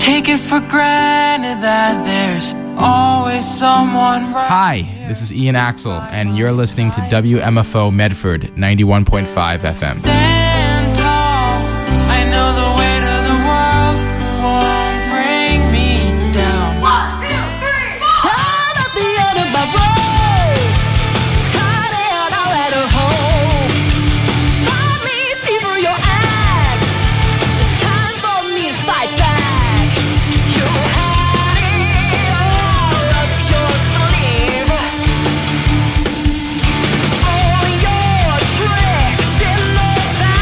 take it for granted that there's always someone right. Hi, this is Ian Axel, and you're listening to WMFO Medford 91.5 FM. Stand tall. I know the weight of the world won't bring me down. 1, 2, 3, 4. I'm at the end of my road, tired out at home. Find me, see through your act. It's time for me to fight back. You had it all up your sleeve. All your tricks in the back.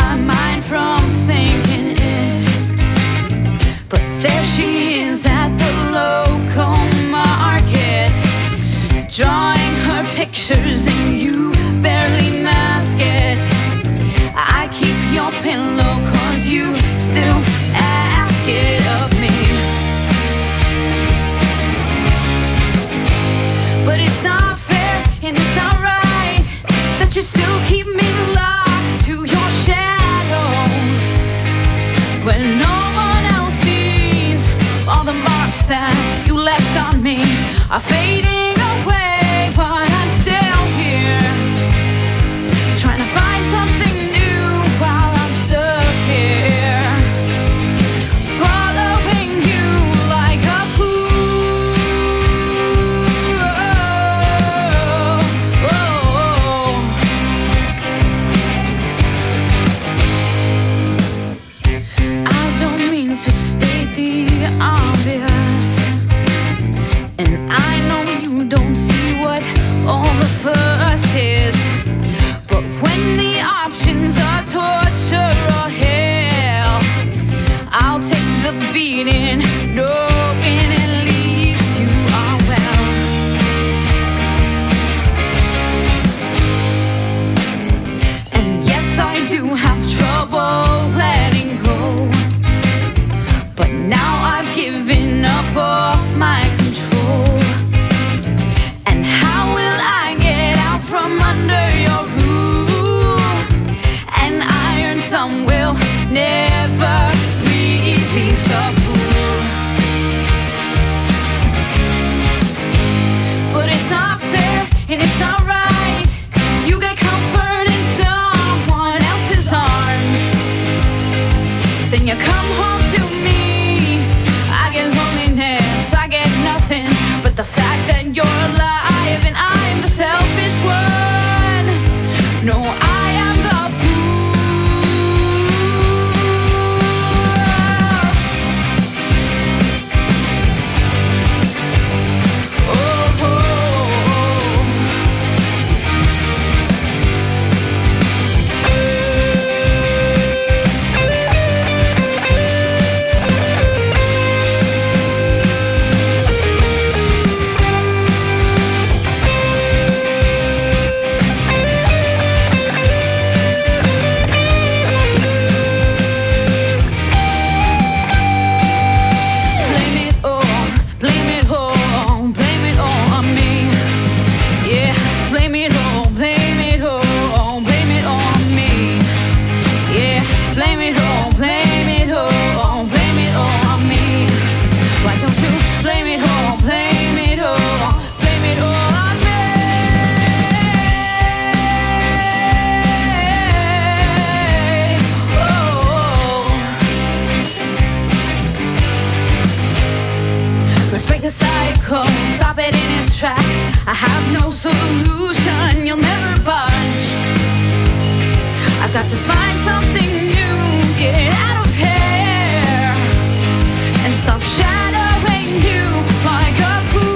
my mind from thinking it. But there she is at the local market, drawing her pictures and you barely mask it. I keep your pillow cause you still ask it of me. But it's not fair and it's not right that you still keep me locked to your shadow, when no one else sees all the marks that you left on me are fading away. But I'm still here, trying to find something new while I'm stuck here, following you like a fool. I don't mean to state the obvious, and I know you don't see what all the fuss is. But when the options are torture or hell, I'll take the beating, knowing at least you are well. And yes, I do have trouble letting go, but now I've given up all my control. And how will I get out from under your rule? An iron thumb will never release the fool. But it's not fair and it's not right. You get comfort in someone else's arms, then you come home to me. I get loneliness, I get nothing but the fact that you're alive and I'm the selfish one. No, I am the fool. Oh, oh, blame it all, blame it all on me. Yeah, blame it all, blame it all, blame it all on me. Yeah, blame it all, blame it all, blame it all on me. Why don't you blame it all, blame it all, blame it all on me? Let's break the cycle, stop it in its tracks. I have no solution, you'll never budge. I've got to find something new, get out of here, and stop shadowing you like a fool.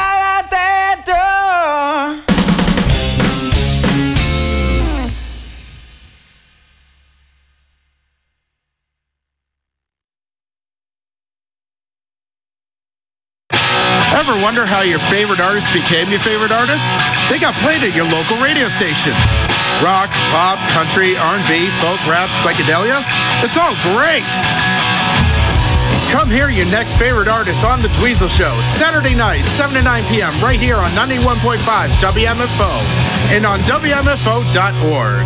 out that door. Ever wonder how your favorite artist became your favorite artist? They got played at your local radio station. Rock, pop, country, R&B, folk, rap, psychedelia. It's all great. Come hear your next favorite artist on The Dweezil Show, Saturday night, 7 to 9 p.m. right here on 91.5 WMFO and on WMFO.org.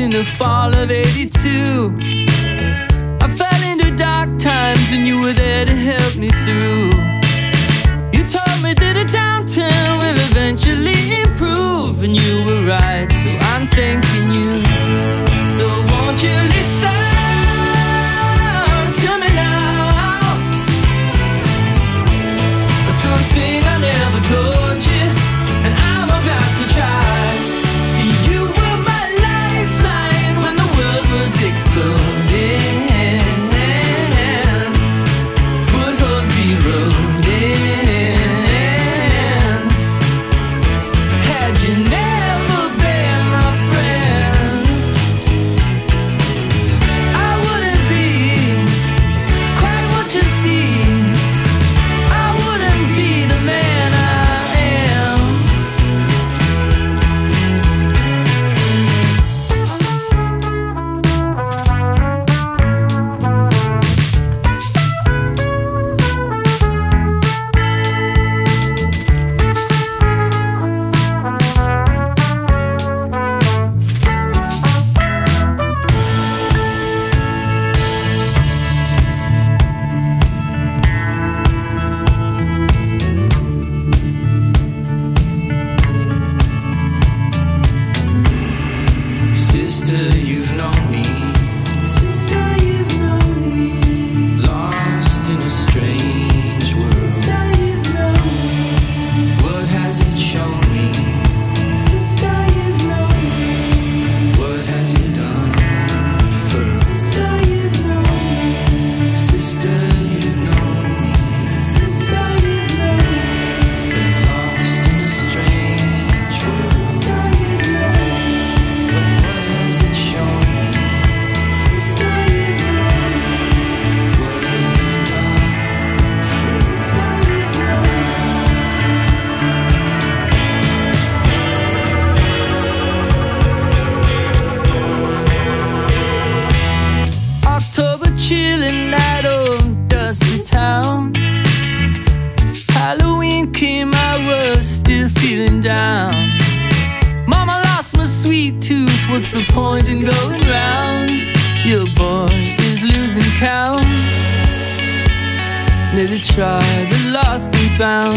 in the fall of '82. I fell into dark times and you were there to help me through. You told me that a downturn will eventually improve, and you were right, so I'm thanking you. So won't you listen to me now? Something I never told you, and I'm about to try. See, you were my lifeline when the world was exploding. Footholds eroding. Had you never been my friend, I wouldn't be quite what you see. I wouldn't be the man I am. Sister, you've known me. Sister, you've known me. Lost in a strange world. Sister, you've known me. What has it shown me? Sister, you've known me. What has it done for? Sister, you've known me. Sister, you've known me. Sister, you've known me. Been lost in a strange world. Sister, you've known me. What has it shown me? Sister, you've known me. What has it done for? Sister, you've known me. October chilling night, oh dusty town. Halloween came, I was still feeling down. Mama lost my sweet tooth, what's the point in going round? Your boy is losing count. Maybe try the lost and found.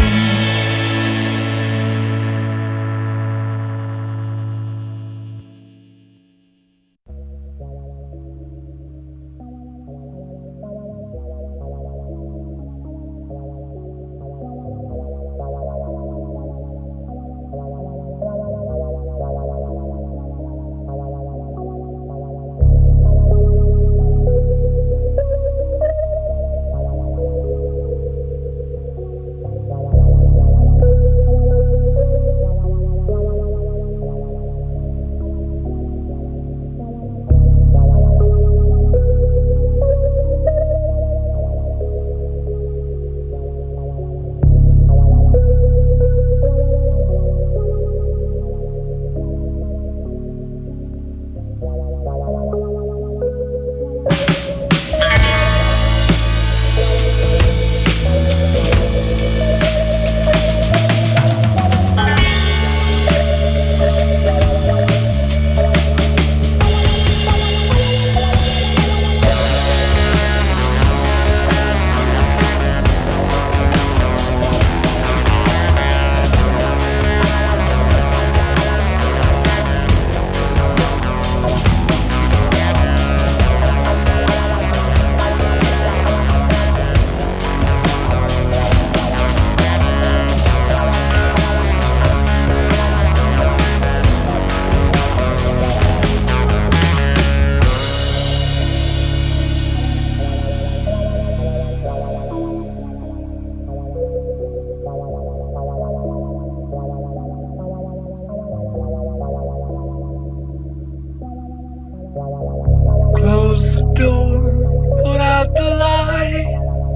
Close the door, put out the light.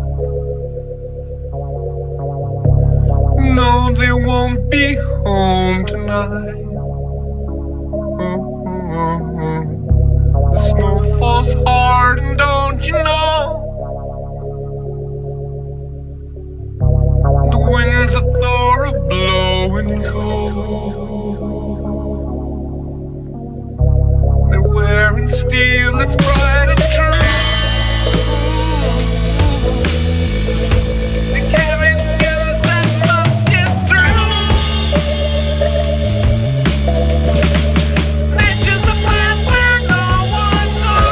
No, they won't be home tonight. The snow falls hard, and don't you know? The winds of Thor are blowing cold. They steel, it's bright and true. They carry guns that must get through. They choose the path where no one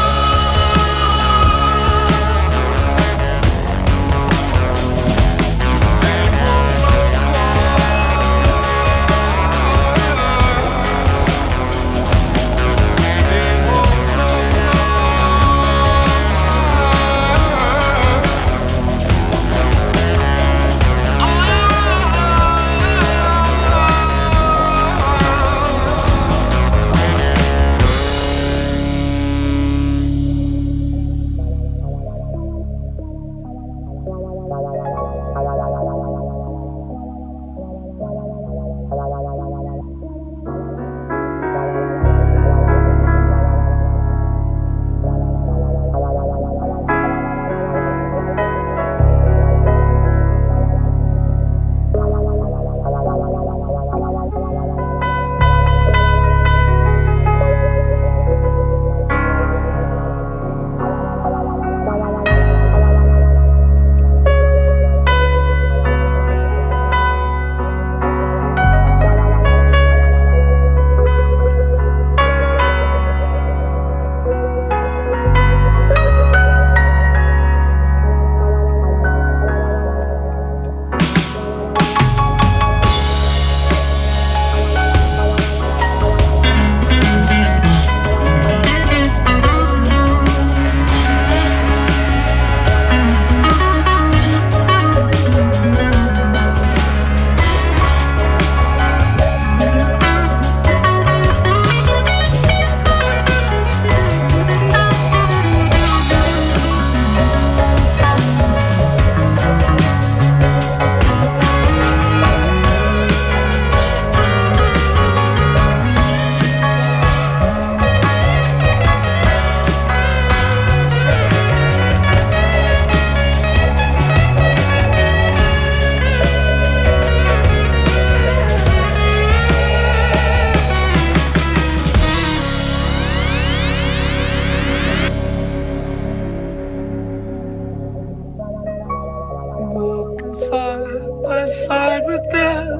side by side with them.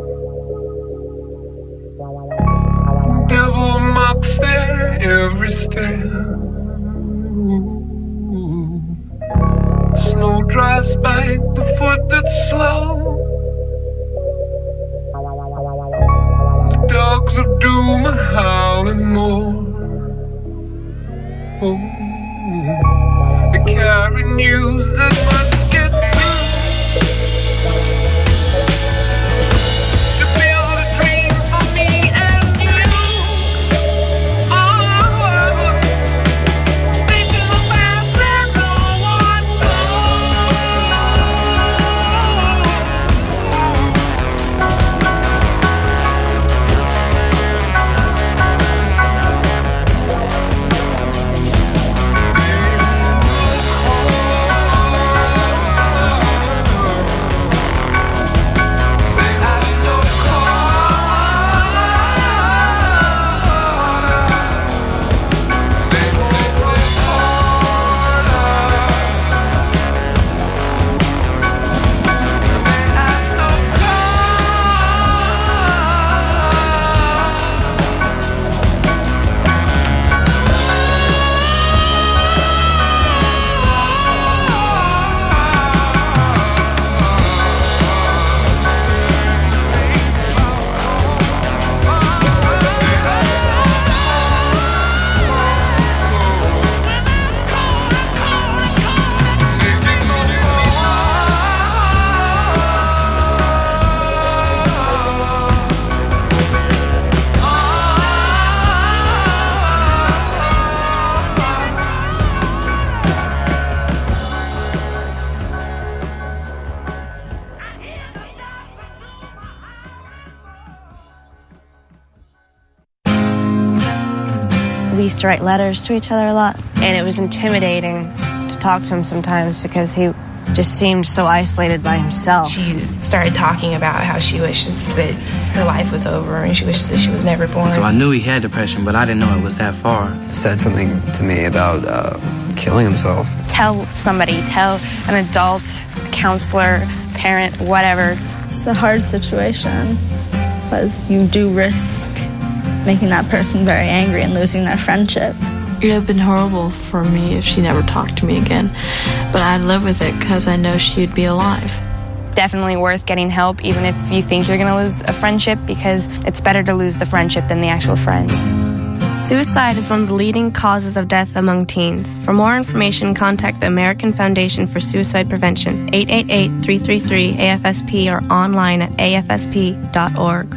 Devil mocks their every step. Snow drives by the foot that's slow. The dogs of doom are howling more. Oh, they carry news that must get through. To build a dream for me and you. Oh, they do the best that no one We used to write letters to each other a lot, and it was intimidating to talk to him sometimes because he just seemed so isolated by himself. She started talking about how she wishes that her life was over and she wishes that she was never born. So I knew he had depression, but I didn't know it was that far. Said something to me about killing himself. Tell somebody, tell an adult, a counselor, parent, whatever. It's a hard situation because you do risk making that person very angry and losing their friendship. It would have been horrible for me if she never talked to me again, but I'd live with it because I know she'd be alive. Definitely worth getting help, even if you think you're going to lose a friendship, because it's better to lose the friendship than the actual friend. Suicide is one of the leading causes of death among teens. For more information, contact the American Foundation for Suicide Prevention, 888-333-AFSP, or online at afsp.org.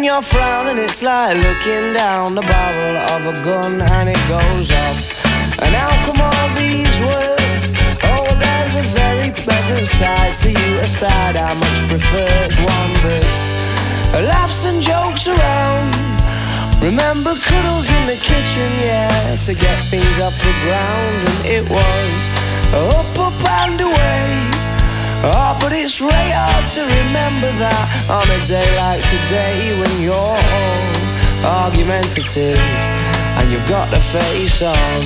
when you're frowning, it's like looking down the barrel of a gun and it goes off. And how come all these words? Oh, there's a very pleasant side to you, a side I much prefer. It's one that's laughs and jokes around. Remember cuddles in the kitchen, yeah, to get things off the ground. And it was up, up and away. Oh, but it's really hard to remember that on a day like today, when you're all argumentative and you've got the face on.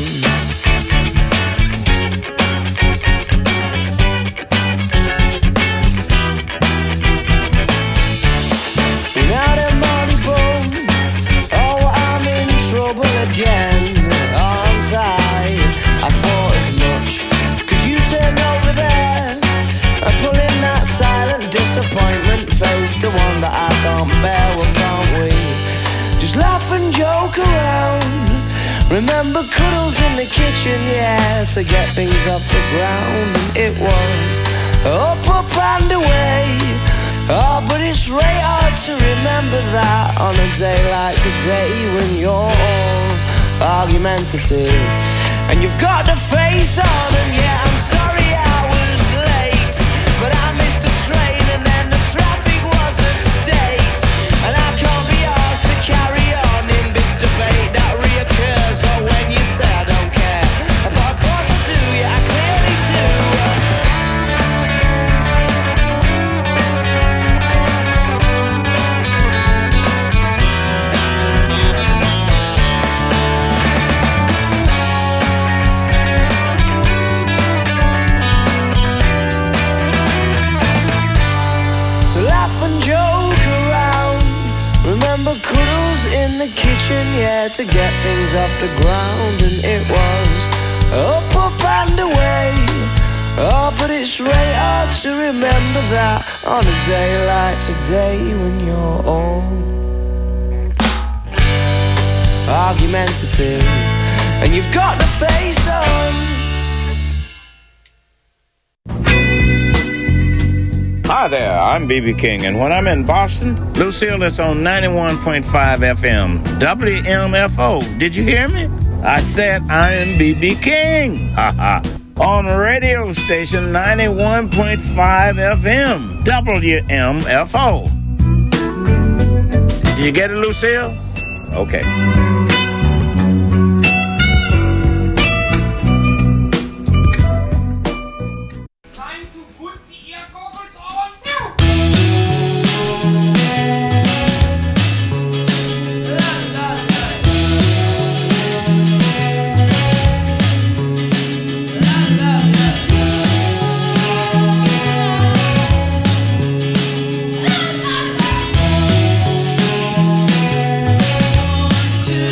Now the money bum, oh, I'm in trouble again, aren't I thought as much, 'cause you turned over there and pulling that silent disappointment face, the one that I can't bear. Well, can't we just laugh and joke around? Remember cuddles in the kitchen, yeah, to get things off the ground. And it was up, up and away. Oh, but it's really hard to remember that on a day like today, when you're all argumentative and you've got the face on. And yeah, I'm sorry I was late, but I missed the train and then the traffic was a state. And I can't be asked to carry on in this debate that reoccurs. Or when you say I don't care, but of course I do, yeah, I clearly do. So laugh and joke around. Remember cuddles in the kitchen, yeah, to get things off the ground. And it was up, up and away. Oh, but it's really hard to remember that on a day like today, when you're all argumentative and you've got the face on. Hi there, I'm B.B. King, and when I'm in Boston, Lucille is on 91.5 FM, WMFO. Did you hear me? I said I am B.B. King. Ha on radio station 91.5 FM, WMFO. Did you get it, Lucille? Okay. To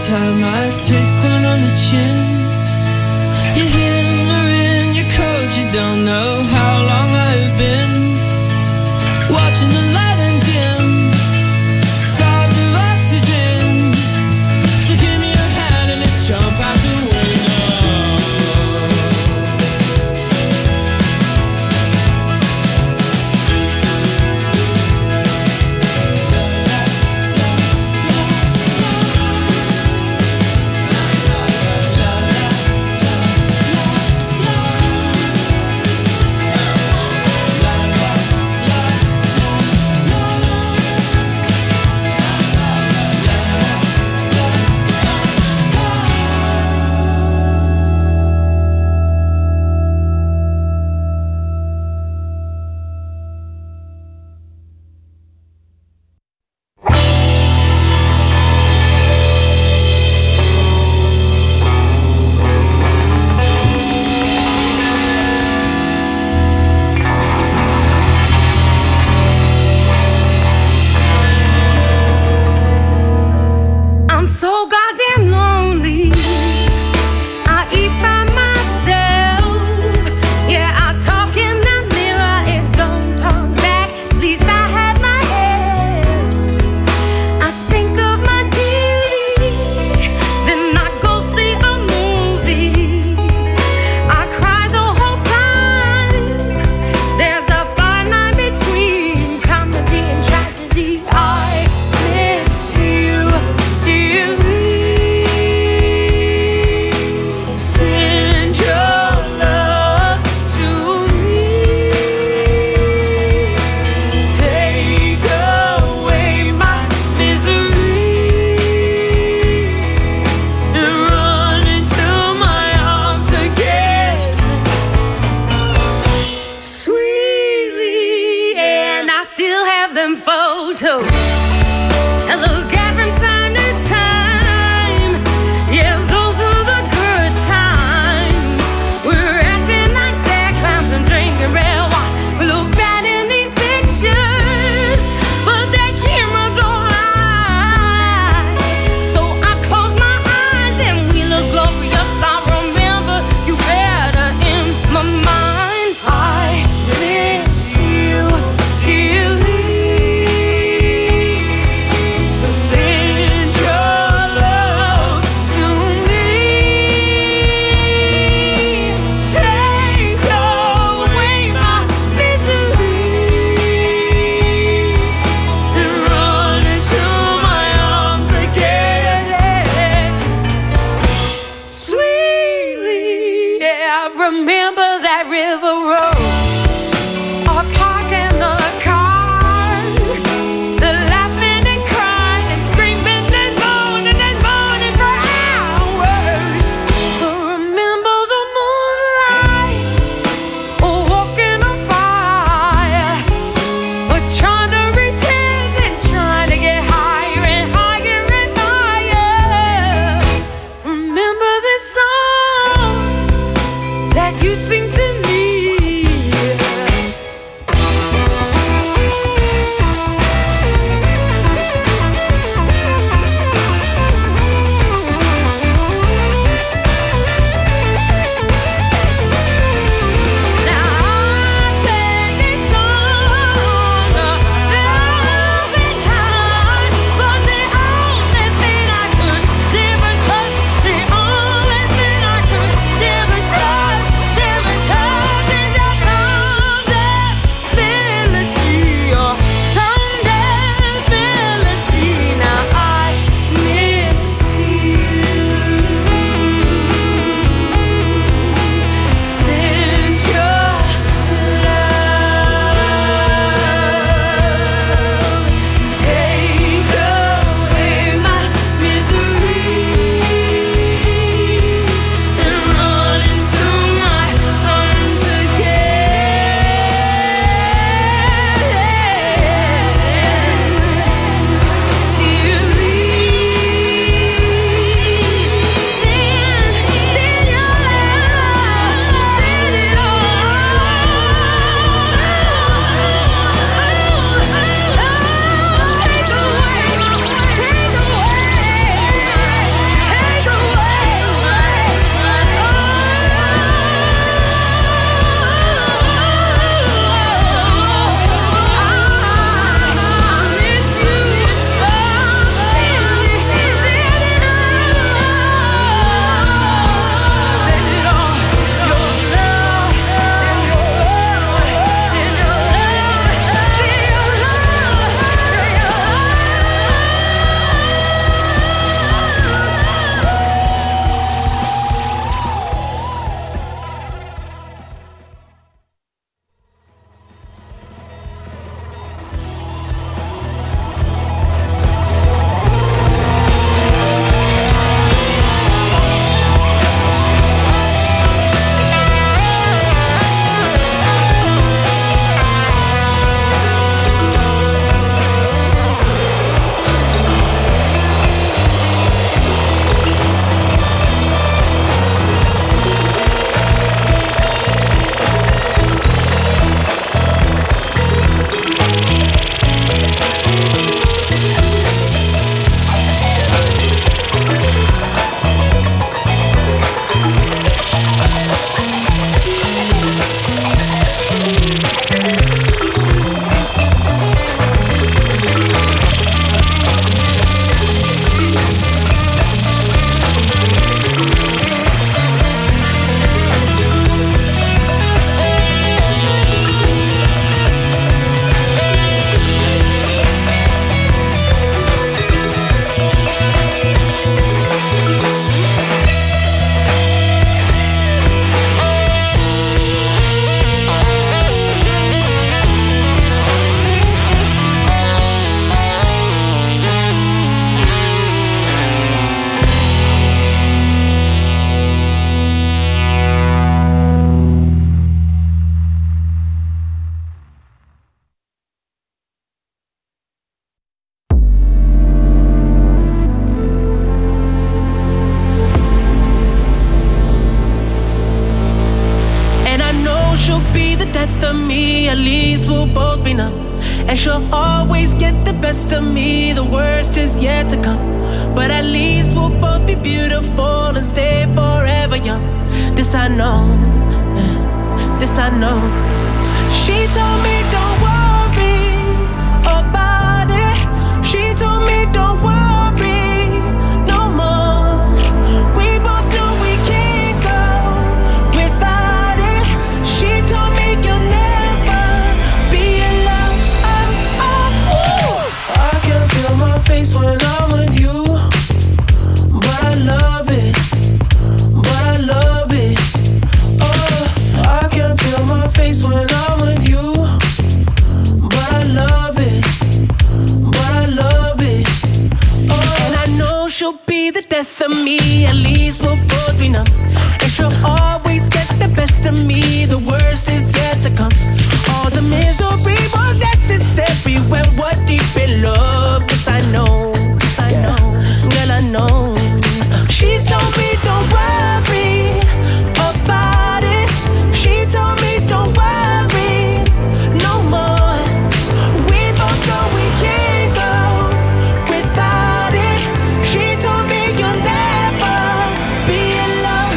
time I take one on the chin. You're in your coat, you don't know how long I've been watching the light and dim, starved of oxygen. So give me your hand and let's jump out the window. we'll both be numb. And she'll always get the best of me. The worst is yet to come. But at least we'll both be beautiful and stay forever young. This I know, this I know. She told me don't worry about it. She told me don't worry no more. We both know we can't go without it. She told me you'll never be alone. I can feel my face when I'm with you, but I love it, but I love it. Oh, I can feel my face when I'm with you, but I love it, but I love it. Oh, and I know she'll be the death of me. At least we'll both be numb. And she'll always get the best of me. The worst is yet to come. All the misery was necessary when we're deep in love. Yes, I know, yes, I know, girl, I know. She told me don't worry about it. She told me don't worry no more. We both know we can't go without it. She told me you'll never be alone.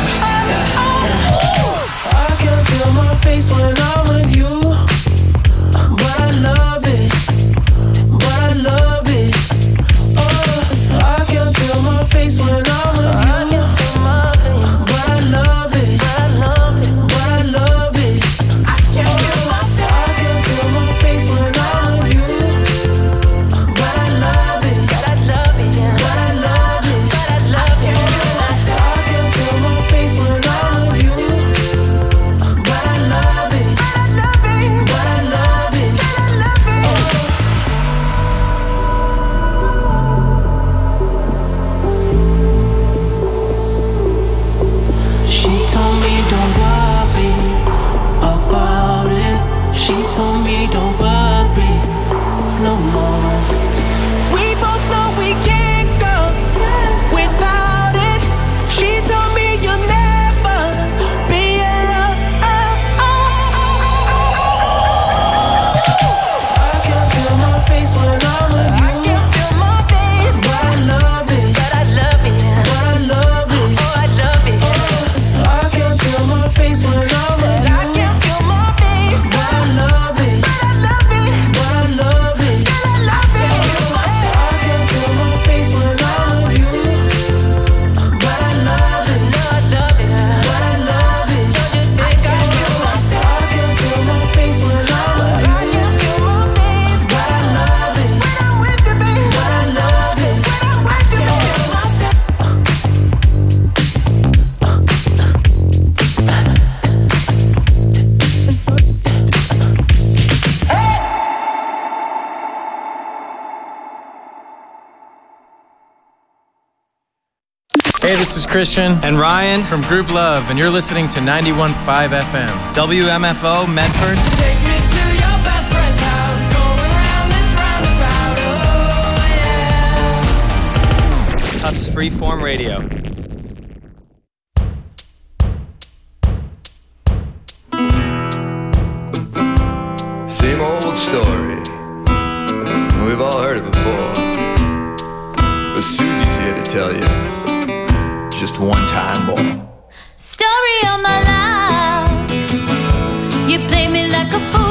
I can feel my face when I'm with you, but I love it, but I love it. Oh, I can feel my face when I'm with you, but I love it, but I love it. I can feel my face when I'm with you, but I love it, but I love it, but I love it, but I love it. I can feel my face when I'm with you, but I love it, but I love it, but I love it. She told me don't worry about it. She told me don't worry no more. We both know we can't go without it. She told me you'll never be alone. I can feel my face when I'm with you. I can feel my face, but I love it, but I love it, but I love it. Oh, I love it. I can feel my face when I'm with you. I can feel my face, but I love it, but I love it, but I love it, but I love it. I can feel my face when I'm with you, but I love it, but I love it, but I love it. Don't you think I can feel my face when I'm with you? I can feel my face, but I love it when I'm with you, baby. But I love it when I'm with you, baby. Hey, this is Christian and Ryan from Group Love, and you're listening to 91.5 FM. WMFO Medford. Take me to your best friend's house, going round this roundabout, oh yeah. Tufts Freeform Radio. Same old story. We've all heard it before. But Susie's here to tell you just one time more. Story of my life. You play me like a fool.